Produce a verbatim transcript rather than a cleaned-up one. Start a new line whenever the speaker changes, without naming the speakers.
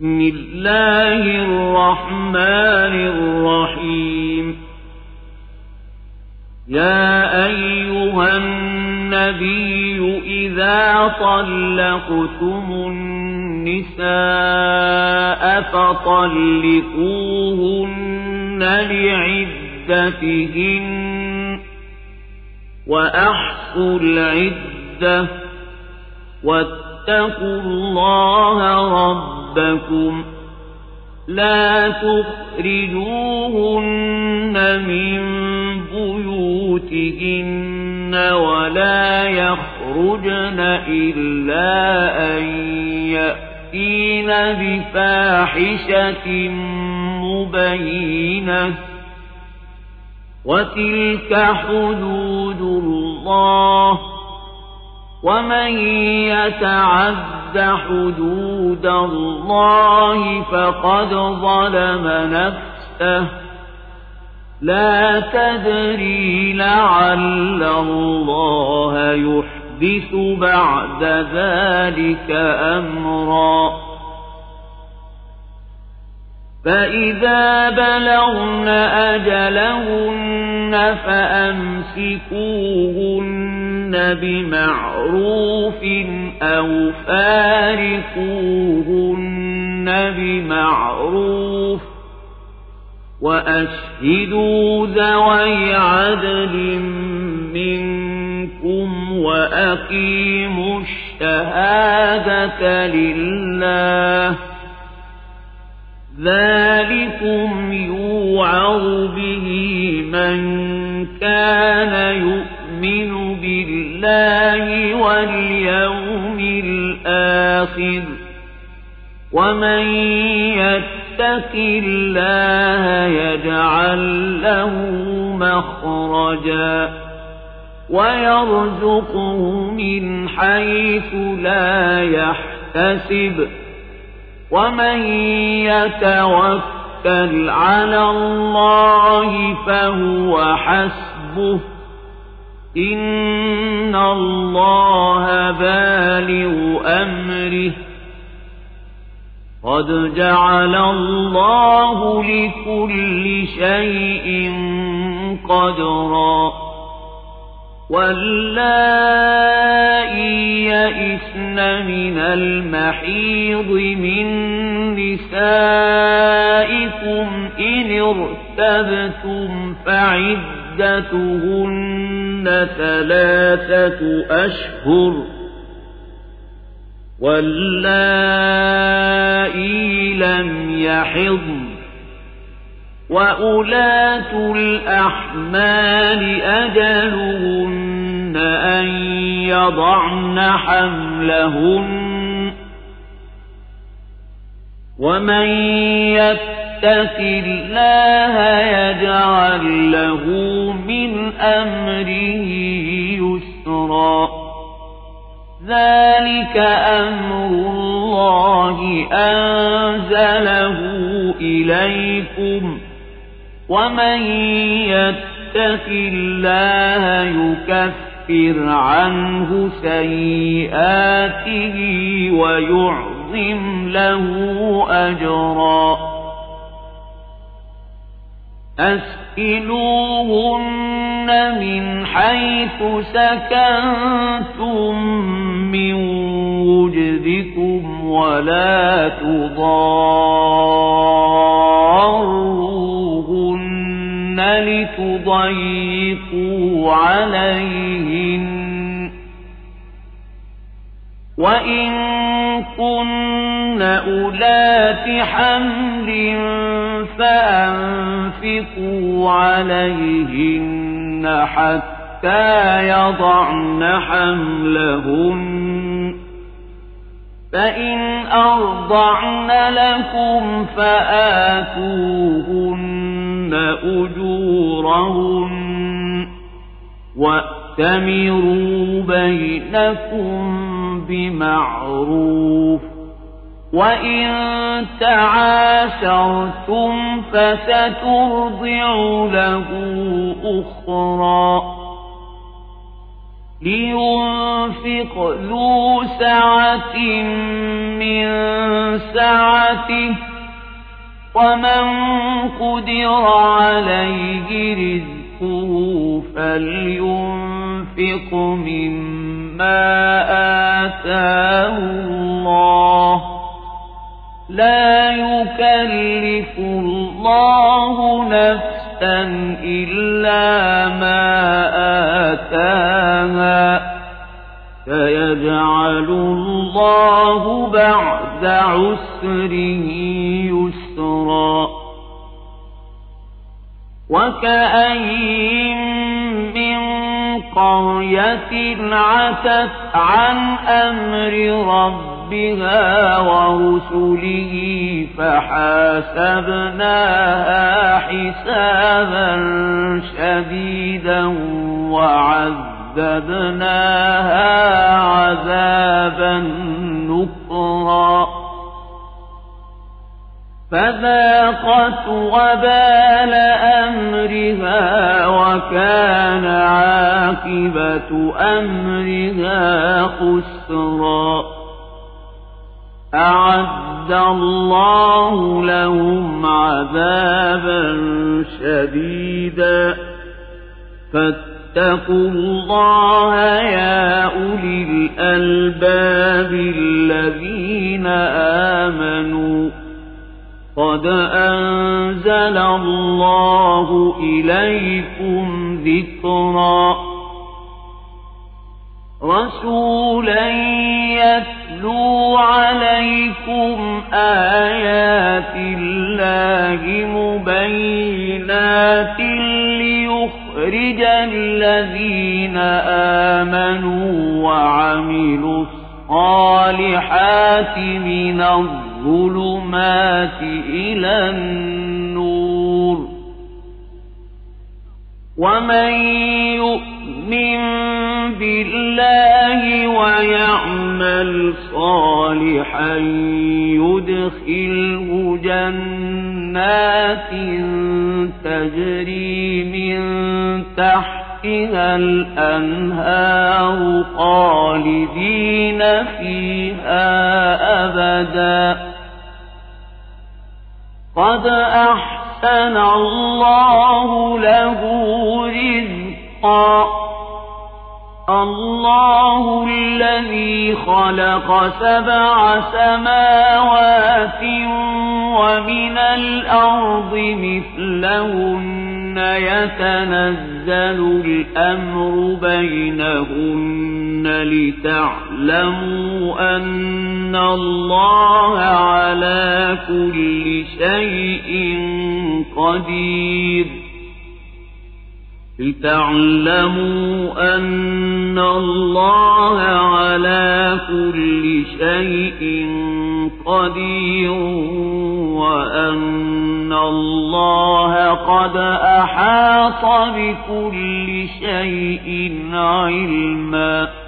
بسم الله الرحمن الرحيم يا أيها النبي إذا طلقتم النساء فطلقوهن لعدتهن وأحصوا العدة واتقوا الله ربكم لا تخرجوهن من بيوتهن ولا يخرجن إلا أن يأتين بفاحشة مبينة وتلك حدود الله ومن يتعد حدود الله فقد ظلم نفسه لا تدري لعل الله يحدث بعد ذلك أمرا فإذا بلغن أجلهن فأمسكوهن بمعروف أو فارقوهن بمعروف وأشهدوا ذوي عدل منكم وأقيموا الشهادة لله ذلكم يوعظ به من كان يؤمن بالله واليوم الآخر ومن يتق الله يجعل له مخرجا ويرزقه من حيث لا يحتسب ومن يتوكل على الله فهو حسبه إن الله بالغ أمره قد جعل الله لكل شيء قدرا واللائي يئسن من المحيض من نسائكم إن ارتبتم فعدتهن ثلاثة أشهر واللائي لم يحضن وأولاة الأحمال أجلهن أن يضعن حملهن ومن يتق الله يجعل له من أمره يسرا ذلك أمر الله أنزله إليكم ومن يتق الله يكفر عنه سيئاته ويعظم له أجرا أسئلوهن من حيث سكنتم من وجدكم ولا تضاروهن لتضيقوا عليهن وإن كن أولات حمل فأنفقوا عليهن حتى يضعن حملهن فإن أرضعن لكم فآتوهن أجورهن وأتمروا بينكم بمعروف وإن تعاشرتم فسترضع له أخرى لينفق ذو سعة من سعته ومن قدر عليه رزقه فلينفق مما آتاه الله لا يكلف الله نفسا إلا ما آتاها سيجعل الله بعد عسر يسرا وكأين من قرية عتت عن أمر ربها ورسله فحاسبناها حسابا شديدا وعذبناها عذابا نكرا فذاقت وبال أمرها وكان عاقبة أمرها خسرا أعد الله لهم عذابا شديدا فاتقوا الله يا أولي الألباب الذين آمنوا قد أنزل الله إليكم ذكرا رسولا يتلو عليكم آيات الله مبينات ليخرج الذين آمنوا وعملوا الصالحات من الظلمات إلى النور ومن يؤمن بالله ويعمل صالحا يدخله جنات تجري من تحتها الأنهار خالدين فيها أبدا قد أحسن الله له رزقا الله الذي خلق سبع سماوات ومن الأرض مثلهن يتنزل الأمر بينهن لتعلموا أن الله على كل شيء قدير لتعلموا أن الله على كل شيء قدير وأن الله قد أحاط بكل شيء علما